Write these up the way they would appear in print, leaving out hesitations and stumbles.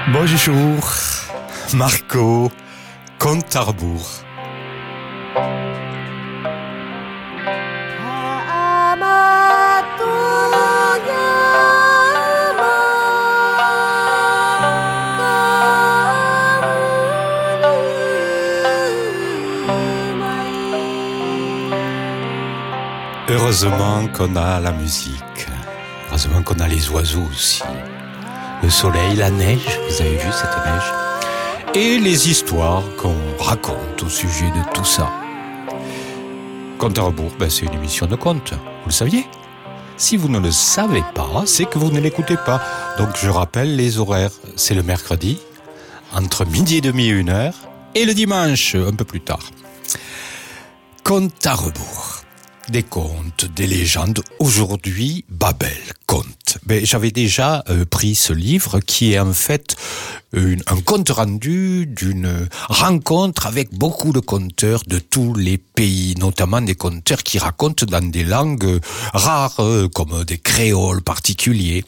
Bonjour, Marco, compte à rebours. Heureusement qu'on a la musique, heureusement qu'on a les oiseaux aussi, le soleil, la neige, vous avez vu cette neige, et les histoires qu'on raconte au sujet de tout ça. Compte à rebours, c'est une émission de contes, vous le saviez ? Si vous ne le savez pas, c'est que vous ne l'écoutez pas. Donc je rappelle les horaires, c'est le mercredi, entre midi et demi et 1h, et le dimanche, un peu plus tard. Compte à rebours. Des contes, des légendes. Aujourd'hui, Babel, conte. J'avais déjà pris ce livre qui est en fait un compte rendu d'une rencontre avec beaucoup de conteurs de tous les pays, notamment des conteurs qui racontent dans des langues rares, comme des créoles particuliers.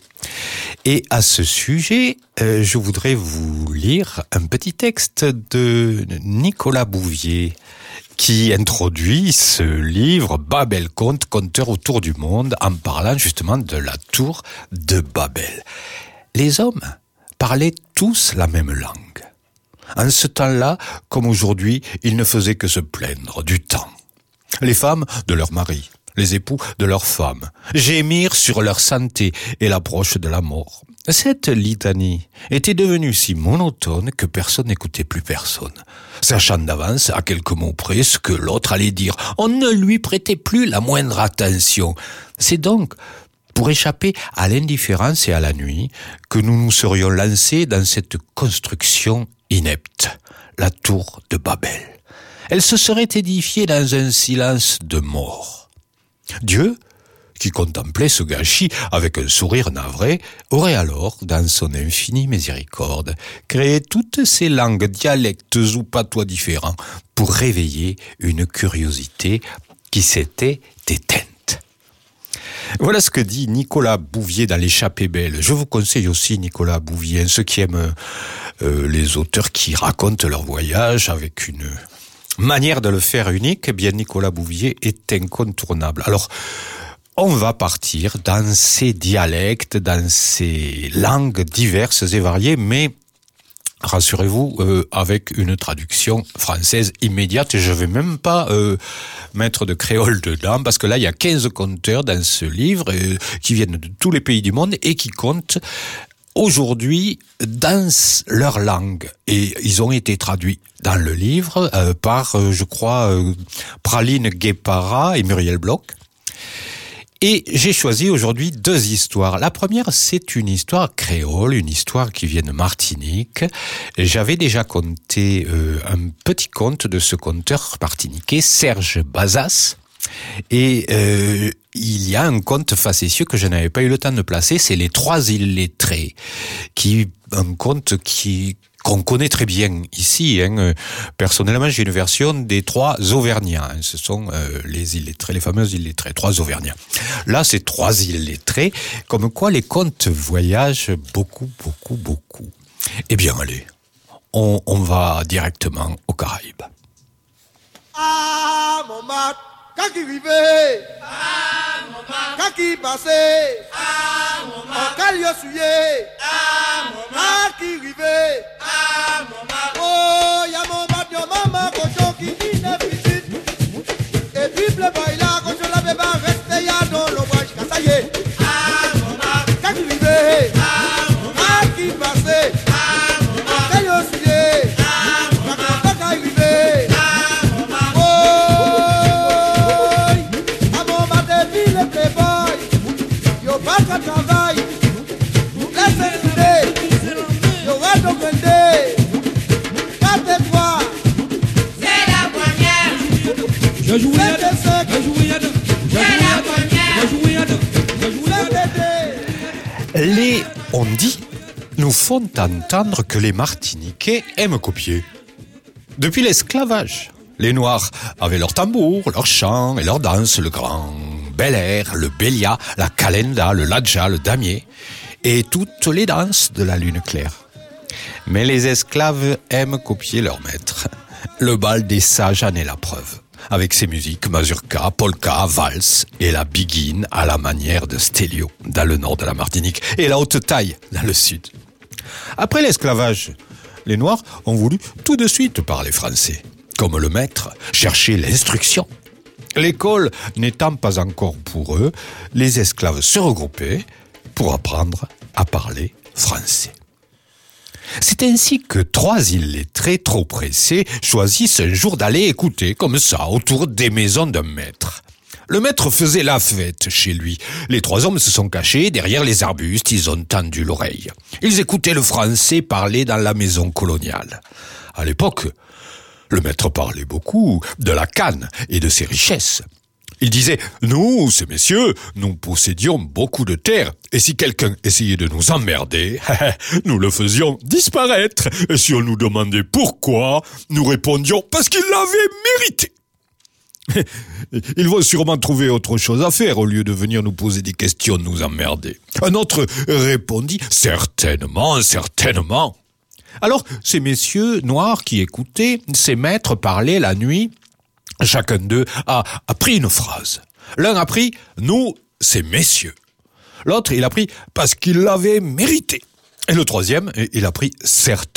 Et à ce sujet, je voudrais vous lire un petit texte de Nicolas Bouvier, qui introduit ce livre Babel Conte, conteur autour du monde, en parlant justement de la tour de Babel. Les hommes parlaient tous la même langue. En ce temps-là, comme aujourd'hui, ils ne faisaient que se plaindre du temps. Les femmes de leurs maris, les époux de leurs femmes, gémir sur leur santé et l'approche de la mort. Cette litanie était devenue si monotone que personne n'écoutait plus personne, sachant d'avance à quelques mots près ce que l'autre allait dire. On ne lui prêtait plus la moindre attention. C'est donc pour échapper à l'indifférence et à la nuit que nous nous serions lancés dans cette construction inepte, la tour de Babel. Elle se serait édifiée dans un silence de mort. Dieu, qui contemplait ce gâchis avec un sourire navré, aurait alors, dans son infinie miséricorde, créé toutes ces langues, dialectes ou patois différents pour réveiller une curiosité qui s'était éteinte. Voilà ce que dit Nicolas Bouvier dans l'Échappée belle. Je vous conseille aussi Nicolas Bouvier, ceux qui aiment les auteurs qui racontent leur voyage avec une manière de le faire unique, eh bien Nicolas Bouvier est incontournable. Alors, on va partir dans ces dialectes, dans ces langues diverses et variées, mais rassurez-vous, avec une traduction française immédiate. Je vais même pas mettre de créole dedans, parce que là, il y a 15 conteurs dans ce livre qui viennent de tous les pays du monde et qui comptent aujourd'hui dans leur langue. Et ils ont été traduits dans le livre par, je crois, Praline Guépara et Muriel Bloch. Et j'ai choisi aujourd'hui 2 histoires. La première, c'est une histoire créole, une histoire qui vient de Martinique. J'avais déjà conté un petit conte de ce conteur martiniquais, Serge Bazas. Et il y a un conte facétieux que je n'avais pas eu le temps de placer, c'est Les 3 illettrés, un conte qu'on connaît très bien ici. Personnellement, j'ai une version des 3 Auvergnats. Ce sont les illettrés, les fameux illettrés, 3 Auvergnats. Là, c'est 3 illettrés, comme quoi les contes voyagent beaucoup. Eh bien, allez, on va directement aux Caraïbes. Ah, mon mat, quand il arrivait, ah, mon mat, quand il passait, ah, mon mat, quand il essuyait, ah, mon mat, quand il arrivait, ah, mon mat, oh, y'a mon mat, y'a maman, cochon qui dit ne visite, et puis le baila, cochon l'avait pas resté, y'a dans l'ombrage, quand ça y est, ah, mon mat, quand il arrivait, ah, mon mat, quand il passait, ah, mon mat, quand il essuyait, ah, mon mat, quand il arrivait, ah, mon mat, oh, à mon mat, des villes, des boys, y'a pas de travail, laissez l'idée, y'a pas de vendée, tais-toi, c'est la première, Je joue c'est yad, des secs, je joue yad, c'est la première, je joue yad, je joue c'est yad. des Les on-dit nous font entendre que les Martiniquais aiment copier. Depuis l'esclavage, les Noirs avaient leurs tambours, leurs chants et leurs danses, le grand bel air, le bélia, la calenda, le ladja, le damier, et toutes les danses de la lune claire. Mais les esclaves aiment copier leur maître. Le bal des sages en est la preuve. Avec ses musiques, mazurka, polka, valse et la biguine à la manière de Stelio, dans le nord de la Martinique, et la haute taille, dans le sud. Après l'esclavage, les Noirs ont voulu tout de suite parler français. Comme le maître cherchait l'instruction. L'école n'étant pas encore pour eux, les esclaves se regroupaient pour apprendre à parler français. C'est ainsi que 3 illettrés trop pressés choisissent un jour d'aller écouter comme ça autour des maisons d'un maître. Le maître faisait la fête chez lui. Les 3 hommes se sont cachés derrière les arbustes, ils ont tendu l'oreille. Ils écoutaient le français parler dans la maison coloniale. À l'époque, le maître parlait beaucoup de la canne et de ses richesses. Il disait « Nous, ces messieurs, nous possédions beaucoup de terres, et si quelqu'un essayait de nous emmerder, nous le faisions disparaître. Et si on nous demandait pourquoi, nous répondions « Parce qu'il l'avait mérité !» Ils vont sûrement trouver autre chose à faire au lieu de venir nous poser des questions, nous emmerder. Un autre répondit « Certainement, certainement !» Alors, ces messieurs noirs qui écoutaient, ces maîtres parler la nuit, chacun d'eux a pris une phrase. L'un a pris « Nous, ces messieurs ». L'autre, il a pris « Parce qu'il l'avait mérité ». Et le troisième, il a pris « Certainement ».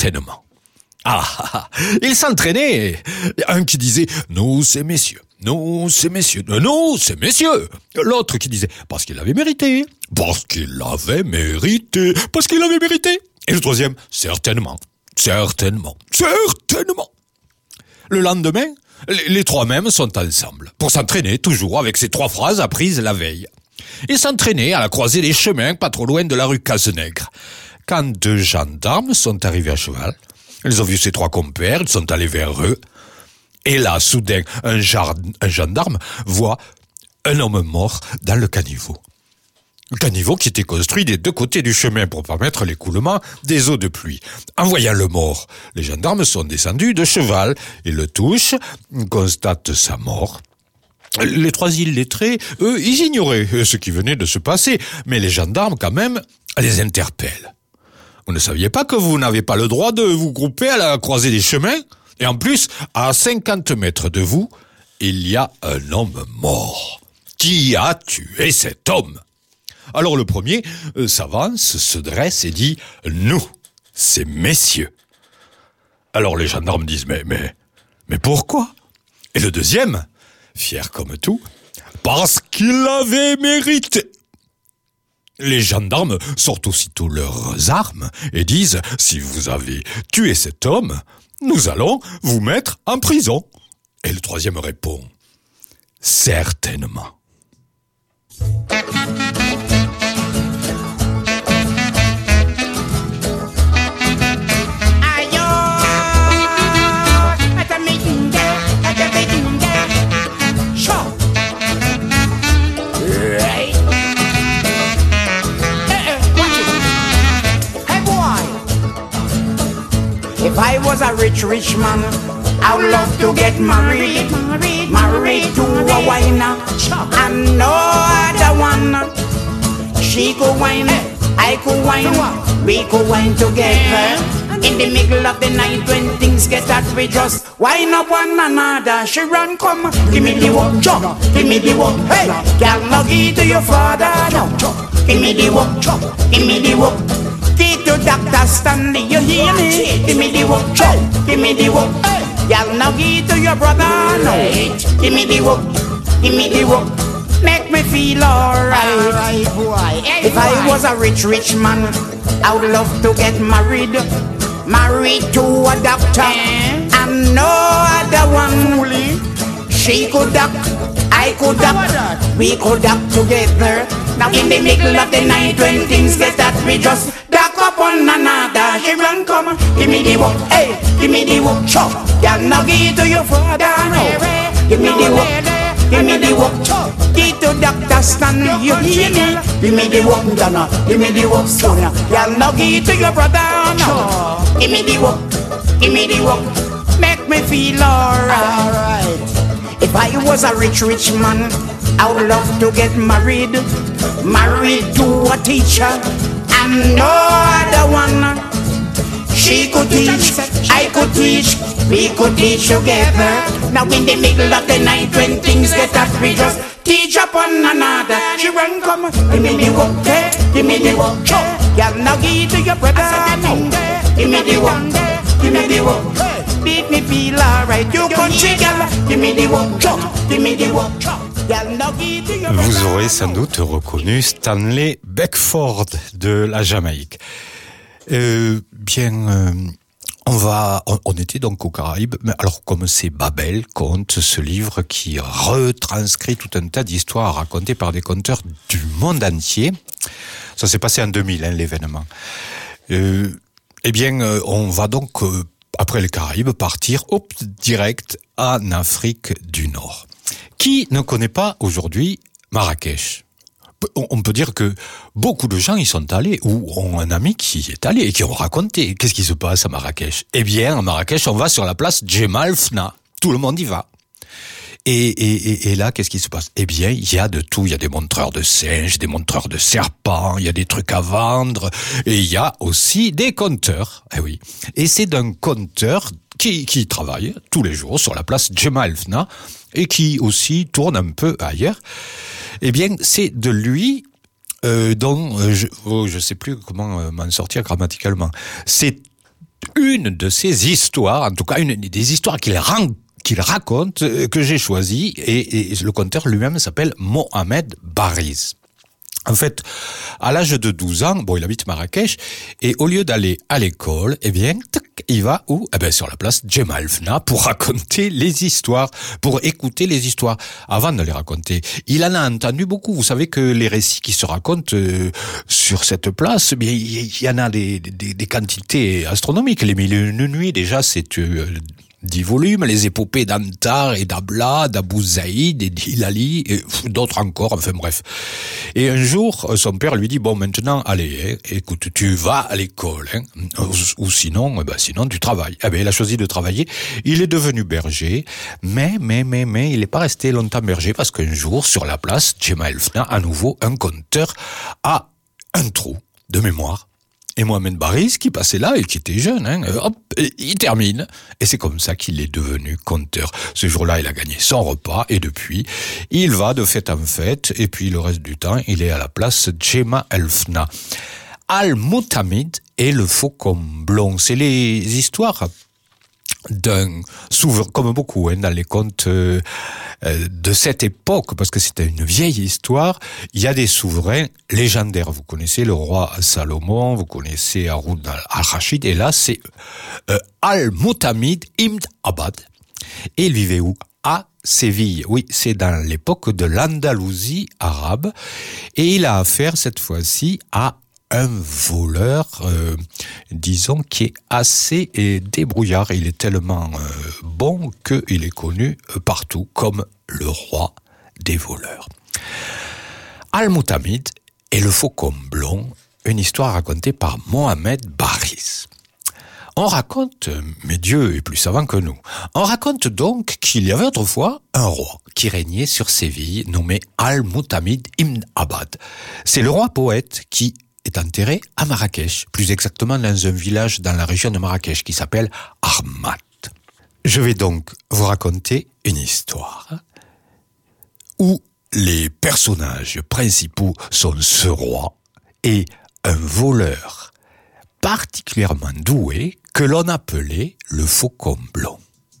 Il s'entraînait. Un qui disait « Nous, ces messieurs ». Non, c'est messieurs. Non, c'est messieurs. L'autre qui disait, parce qu'il avait mérité. Parce qu'il avait mérité. Parce qu'il avait mérité. Et le troisième, certainement. Certainement. Certainement. Le lendemain, les 3 mêmes sont ensemble. Pour s'entraîner, toujours avec ces 3 phrases apprises la veille. Ils s'entraînaient à la croisée des chemins, pas trop loin de la rue Cazenègre. Quand 2 gendarmes sont arrivés à cheval, ils ont vu ces 3 compères, ils sont allés vers eux. Et là, soudain, un gendarme voit un homme mort dans le caniveau. Le caniveau qui était construit des 2 côtés du chemin pour permettre l'écoulement des eaux de pluie. En voyant le mort, les gendarmes sont descendus de cheval. Ils le touchent, constatent sa mort. Les 3 illettrés, eux, ils ignoraient ce qui venait de se passer. Mais les gendarmes, quand même, les interpellent. Vous ne saviez pas que vous n'avez pas le droit de vous grouper à la croisée des chemins ? Et en plus, à 50 mètres de vous, il y a un homme mort. Qui a tué cet homme ? Alors le premier s'avance, se dresse et dit « Nous, ces messieurs ». Alors les gendarmes disent « Mais pourquoi ?» Et le deuxième, fier comme tout, « Parce qu'il avait mérité ». Les gendarmes sortent aussitôt leurs armes et disent « Si vous avez tué cet homme, nous allons vous mettre en prison. » Et le troisième répond « Certainement. » If I was a rich man, I would love to get married to a whiner, and no other one. She could whine, I could whine, we could whine together. In the middle of the night when things get hot, we just whine up one another. She run, come, give me the walk, jump, give me the walk. Hey, girl, now give to your father, no, give me the walk, give me the walk. Give to Dr. Stanley, you hear me? Give me the walk, give me the walk. Y'all now give to your brother, no. Give me the walk, give me the walk. Make me feel alright, boy. If I was a rich man, I would love to get married to a doctor, and no other one. She could duck, I could duck, we could duck together. Now in the middle of the night when things get hot, we just duck up on another. She run, come, give me the walk, hey, give me the walk, chop. Y'all now give to your father, no. Give me the walk, give me the walk, chop. Give to Dr. Stanley, you hear me? Give me the walk, Donna, give me the walk, Sonia. Y'all now give to your brother, no. Give me the walk, give me the walk. Make me feel alright. If I was a rich man, I would love to get married to a teacher, and no other one. She teach, I could teach, we could teach together. Now in the middle of the night when things get up, we just teach upon another. She run come, give me the work, give me the work. Y'all now give to your brother, give me the work, give me the work. Make me feel alright, you country girl, give me the work, give me the work. Vous aurez sans doute reconnu Stanley Beckford de la Jamaïque. On était donc aux Caraïbes, mais alors comme c'est Babel conte, ce livre qui retranscrit tout un tas d'histoires racontées par des conteurs du monde entier. Ça s'est passé en 2000, l'événement. On va donc, après les Caraïbes, partir direct en Afrique du Nord. Qui ne connaît pas aujourd'hui Marrakech ? On peut dire que beaucoup de gens y sont allés ou ont un ami qui y est allé et qui ont raconté. Qu'est-ce qui se passe à Marrakech ? Eh bien, à Marrakech, on va sur la place Jemal Fna. Tout le monde y va. Et là, qu'est-ce qui se passe ? Eh bien, il y a de tout. Il y a des montreurs de singes, des montreurs de serpents, il y a des trucs à vendre. Et il y a aussi des conteurs. Eh oui. Et c'est d'un conteur qui travaille tous les jours sur la place Jemal Fna et qui aussi tourne un peu ailleurs. Eh bien, c'est de lui dont je sais plus comment m'en sortir grammaticalement. C'est une de ces histoires, en tout cas une des histoires qu'il raconte, que j'ai choisi, et le conteur lui-même s'appelle Mohamed Bariz. En fait, à l'âge de 12 ans, il habite Marrakech, et au lieu d'aller à l'école, eh bien, il va où ? Eh bien, sur la place Jemal Fna pour raconter les histoires, pour écouter les histoires, avant de les raconter. Il en a entendu beaucoup. Vous savez que les récits qui se racontent sur cette place, eh bien, il y en a des quantités astronomiques. Les Mille et une nuits, déjà, c'est 10 volumes, les épopées d'Antar et d'Abla, d'Abou Zaïd et d'Hilali, et d'autres encore, enfin bref. Et un jour, son père lui dit, maintenant, allez, écoute, tu vas à l'école, ou sinon tu travailles. Eh bien, il a choisi de travailler. Il est devenu berger, mais il n'est pas resté longtemps berger, parce qu'un jour, sur la place, Jemal Fna, à nouveau, un conteur a un trou de mémoire. Et Mohamed Bariz, qui passait là et qui était jeune, il termine. Et c'est comme ça qu'il est devenu conteur. Ce jour-là, il a gagné son repas et depuis, il va de fête en fête. Et puis le reste du temps, il est à la place Jemal Fna. Al-Moutamid et le faucon blond. C'est les histoires d'un souverain, comme beaucoup dans les contes de cette époque, parce que c'était une vieille histoire. Il y a des souverains légendaires. Vous connaissez le roi Salomon, vous connaissez Haroun al-Rachid, et là c'est Al-Moutamid Ibn Abad. Et il vivait où ? À Séville. Oui, c'est dans l'époque de l'Andalousie arabe, et il a affaire cette fois-ci à un voleur, disons, qui est assez débrouillard. Il est tellement bon qu'il est connu partout comme le roi des voleurs. Al-Moutamid et le faucon blond, une histoire racontée par Mohamed Bariz. On raconte, mais Dieu est plus savant que nous, on raconte donc qu'il y avait autrefois un roi qui régnait sur Séville, nommé Al-Moutamid Ibn Abad. C'est le roi poète qui est enterré à Marrakech, plus exactement dans un village dans la région de Marrakech qui s'appelle Armat. Je vais donc vous raconter une histoire où les personnages principaux sont ce roi et un voleur particulièrement doué que l'on appelait le faucon blond.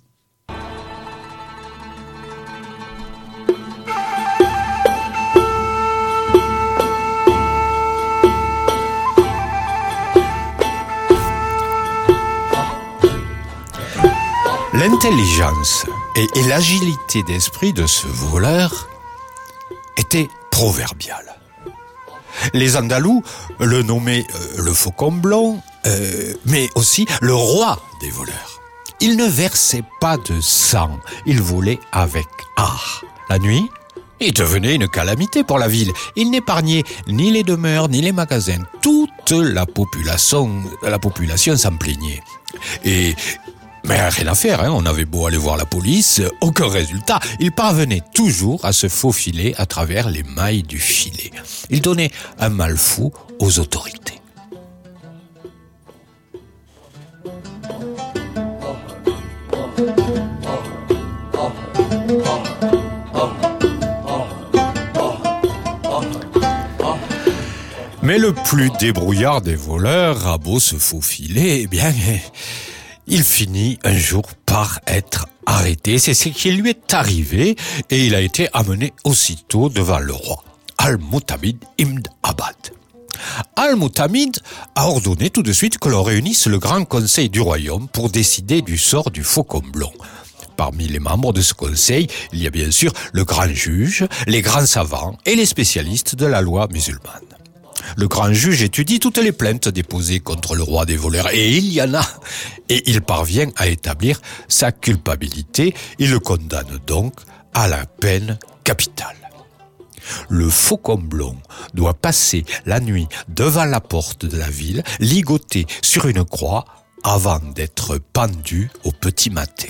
L'intelligence et l'agilité d'esprit de ce voleur étaient proverbiales. Les Andalous le nommaient le faucon blond, mais aussi le roi des voleurs. Il ne versait pas de sang, il volait avec art. La nuit, il devenait une calamité pour la ville. Il n'épargnait ni les demeures, ni les magasins. Toute la population s'en plaignait. Mais rien à faire, on avait beau aller voir la police, aucun résultat. Il parvenait toujours à se faufiler à travers les mailles du filet. Il donnait un mal fou aux autorités. Mais le plus débrouillard des voleurs a beau se faufiler, eh bien, il finit un jour par être arrêté. C'est ce qui lui est arrivé et il a été amené aussitôt devant le roi, Al-Mu'tamid ibn Abad. Al-Mu'tamid a ordonné tout de suite que l'on réunisse le grand conseil du royaume pour décider du sort du faucon blond. Parmi les membres de ce conseil, il y a bien sûr le grand juge, les grands savants et les spécialistes de la loi musulmane. Le grand juge étudie toutes les plaintes déposées contre le roi des voleurs, et il y en a. Et il parvient à établir sa culpabilité. Il le condamne donc à la peine capitale. Le faucon blond doit passer la nuit devant la porte de la ville, ligoté sur une croix, avant d'être pendu au petit matin.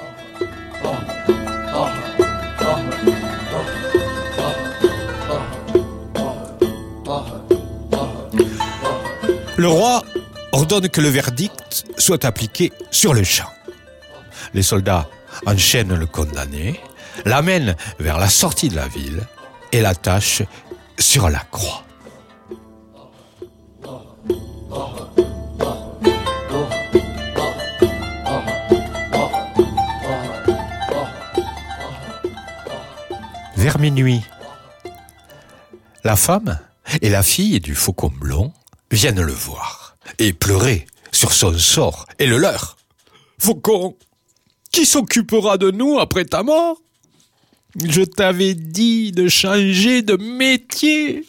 Le roi ordonne que le verdict soit appliqué sur le champ. Les soldats enchaînent le condamné, l'amènent vers la sortie de la ville et l'attachent sur la croix. Vers minuit, la femme et la fille du faucon blond viennent le voir et pleurer sur son sort et le leur. Faucon, qui s'occupera de nous après ta mort? Je t'avais dit de changer de métier.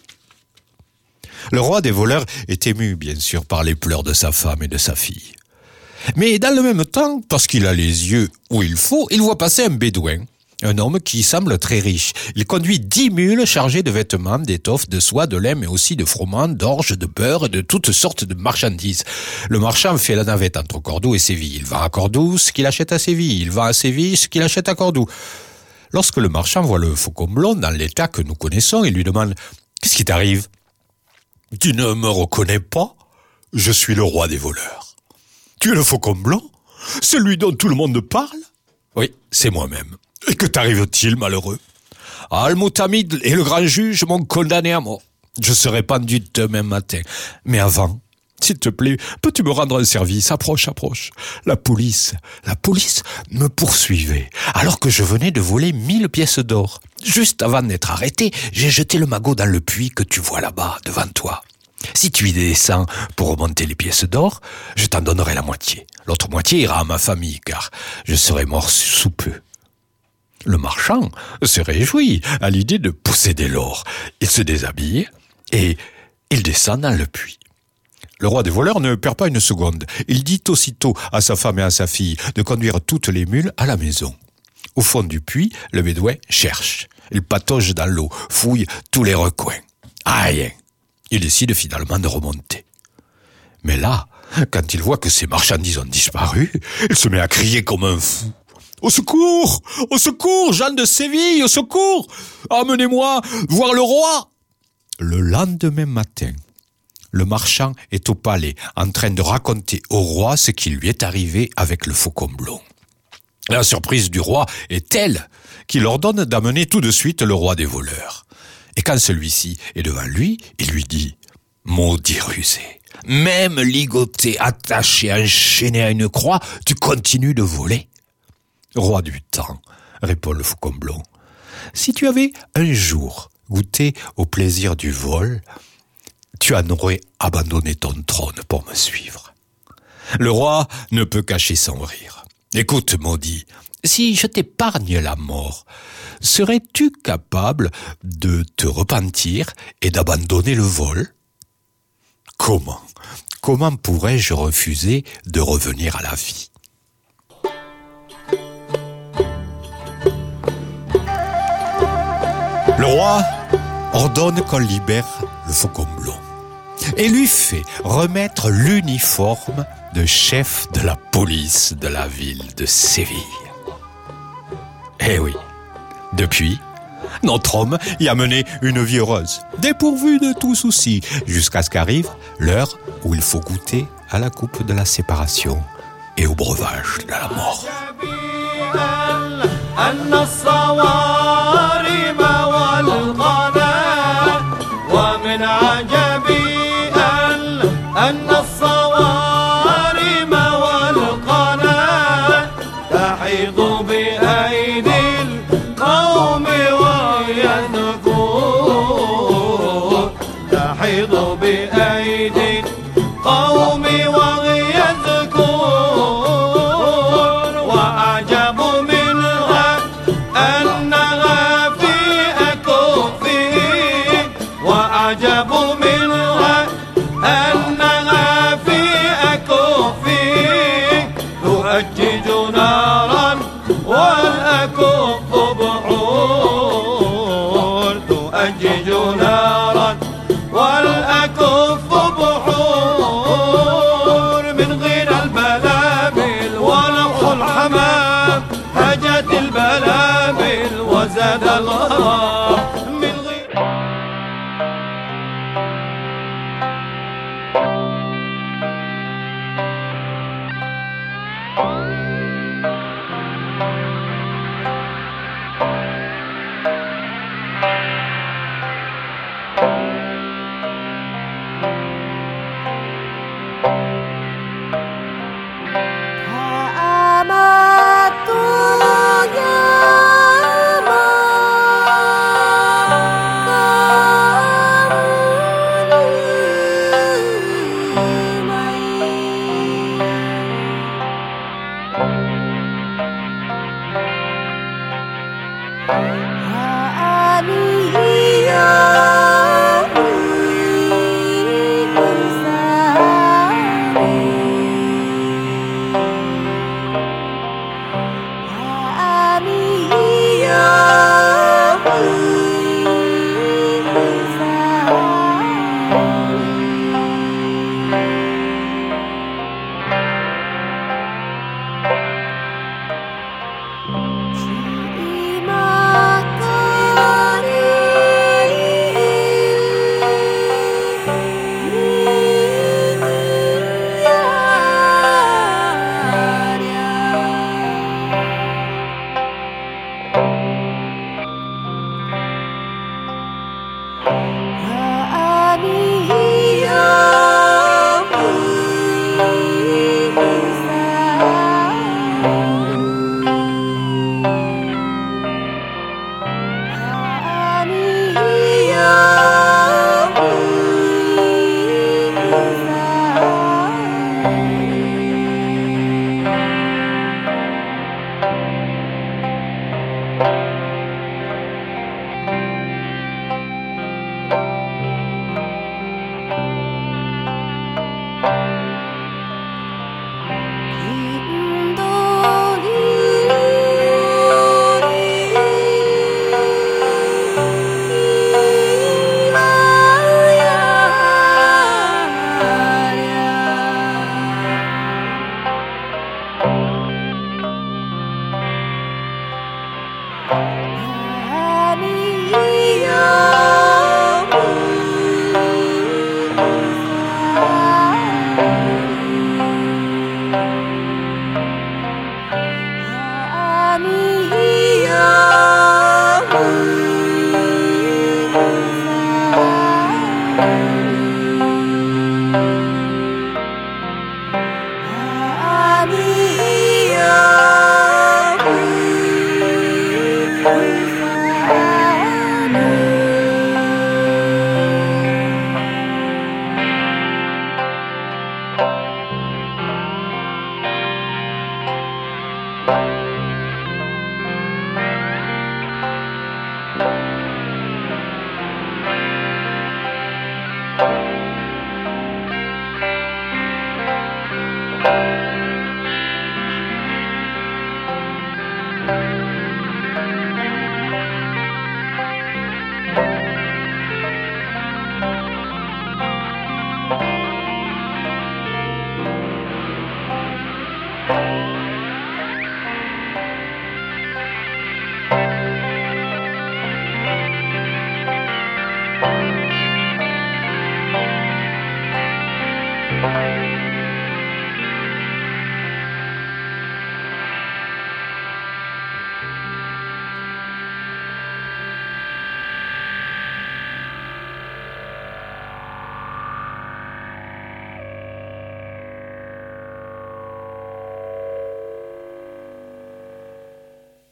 Le roi des voleurs est ému, bien sûr, par les pleurs de sa femme et de sa fille. Mais dans le même temps, parce qu'il a les yeux où il faut, il voit passer un bédouin. Un homme qui semble très riche. Il conduit 10 mules chargées de vêtements, d'étoffes, de soie, de lait, mais aussi de froment, d'orge, de beurre et de toutes sortes de marchandises. Le marchand fait la navette entre Cordoue et Séville. Il vend à Cordoue ce qu'il achète à Séville. Il vend à Séville ce qu'il achète à Cordoue. Lorsque le marchand voit le faucon blond dans l'état que nous connaissons, il lui demande « Qu'est-ce qui t'arrive ?»« Tu ne me reconnais pas ? Je suis le roi des voleurs. »« Tu es le faucon blond ? Celui dont tout le monde parle ? » ?»« Oui, c'est moi-même. » « Et que t'arrive-t-il, malheureux ? Al-Mu'tamid et le grand juge m'ont condamné à mort. Je serai pendu demain matin. Mais avant, s'il te plaît, peux-tu me rendre un service ? Approche. La police me poursuivait alors que je venais de voler 1000 pièces d'or. Juste avant d'être arrêté, j'ai jeté le magot dans le puits que tu vois là-bas, devant toi. Si tu y descends pour remonter les pièces d'or, je t'en donnerai la moitié. L'autre moitié ira à ma famille, car je serai mort sous peu. Le marchand se réjouit à l'idée de posséder l'or. Il se déshabille et il descend dans le puits. Le roi des voleurs ne perd pas une seconde. Il dit aussitôt à sa femme et à sa fille de conduire toutes les mules à la maison. Au fond du puits, le bédouin cherche. Il patauge dans l'eau, fouille tous les recoins. Rien. Il décide finalement de remonter. Mais là, quand il voit que ses marchandises ont disparu, il se met à crier comme un fou. Au secours, Jeanne de Séville, au secours! Emmenez-moi voir le roi! Le lendemain matin, le marchand est au palais en train de raconter au roi ce qui lui est arrivé avec le faucon blond. La surprise du roi est telle qu'il ordonne d'amener tout de suite le roi des voleurs. Et quand celui-ci est devant lui, il lui dit « Maudit rusé, même ligoté, attaché, enchaîné à une croix, tu continues de voler ?» Roi du temps, répond le faucon blond, si tu avais un jour goûté au plaisir du vol, tu en aurais abandonné ton trône pour me suivre. Le roi ne peut cacher son rire. Écoute, maudit, si je t'épargne la mort, serais-tu capable de te repentir et d'abandonner le vol ? Comment pourrais-je refuser de revenir à la vie ? Le roi ordonne qu'on libère le faucon blond et lui fait remettre l'uniforme de chef de la police de la ville de Séville. Eh oui, depuis, notre homme y a mené une vie heureuse, dépourvue de tout souci, jusqu'à ce qu'arrive l'heure où il faut goûter à la coupe de la séparation et au breuvage de la mort.